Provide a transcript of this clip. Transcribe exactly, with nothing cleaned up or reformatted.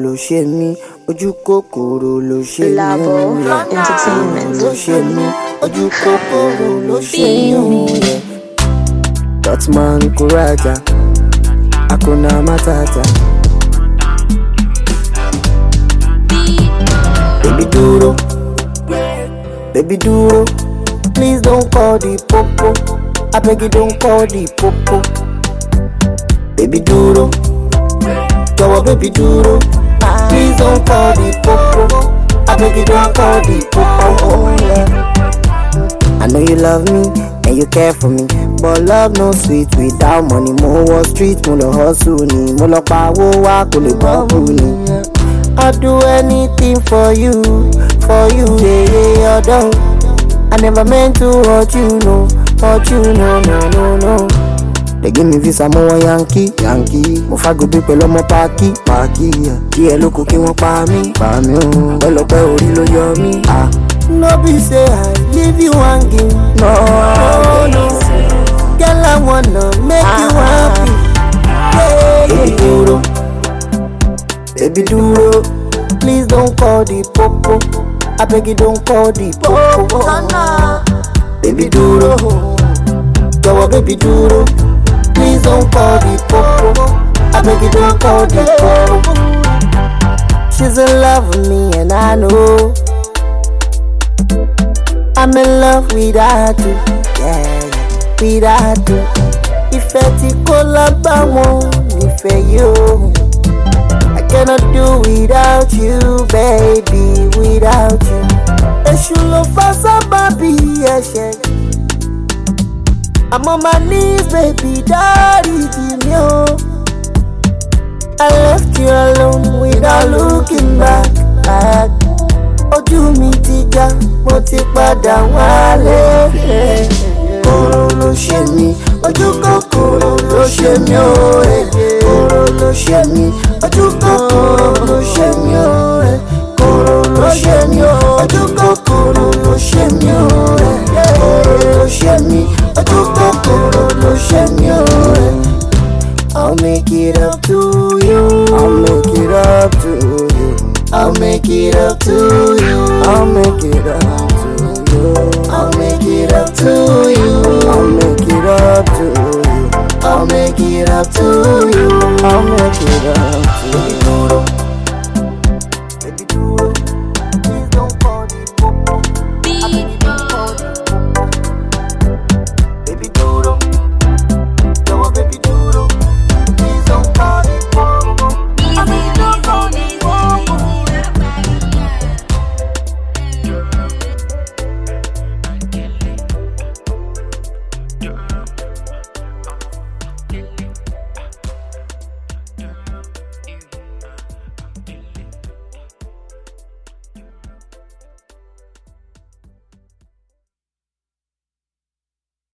ló ṣe mí, ojú kòkòrò ló ṣe mí. Labo Entertainment ló ṣe mí, ojú kòkòrò ló ṣe mí. Dotman Kuraja, Akuna Matata. Baby duro, baby duro, please don't call the popo. I beg you don't call the popo. Baby duro, jọ̀wọ́ baby duro, please don't call the popo. I beg you don't call the popo. I know you love me and you care for me, but love no sweet without money. Mo wọ street, mo lọ hustle ni, mo lọ pa owó wá kò lè bọ́ọ̀bù ni. I'll do anything for you, for you, yeah, yeah, although I never meant to hurt you, no, hurt you, no, no, no, no. They give me visa, mo wọ Yankee, Yankee. Mo fagobi pẹ̀lú ọmọ Paki, Paki. Díẹ̀ ló kù kí wọ́n pa mí, pa mí o. Pẹ̀lọ́pẹ́ orí ló yọ mí. Ah. No be say I leave you hanging, no, no. Girl, I wanna make ah. you happy. Yeah, baby duro, baby duro, please don't call the popo. I beg you don't call the popo. Baby duro, jọ̀wọ́ baby duro, please don't call the popo. I beg you don't call the popo. She's in love with me and I know I'm in love without you, yeah, yeah, without you. Ìfẹ́ tí kò lábàwọ́n nífẹ̀ẹ́ yóò. I cannot do without you, baby, without you. Èṣù ló fà sábàbí ẹ̀ṣẹ̀. I'm on my knees, baby, dáríjì mi o. I left you alone without looking back, back. Ojú mi ti já, mo ti padà wálé. Kòrò ló ṣe mí, ojú kòkòrò ló ṣe mí o. Kòrò ló ṣe mí, ojú kòkòrò ló ṣe mí o. Kòrò ló ṣe mí, ojú kòkòrò ló ṣe mí o. Kòrò ló ṣe mí, ojú kòkòrò ló ṣe mí o. I'll make it up to you. I'll make it up to you. I'll make it up to you. I'll make it up to you. I'll make it up to you. I'll make it up to you. I'll make it up to you. I'll make it up.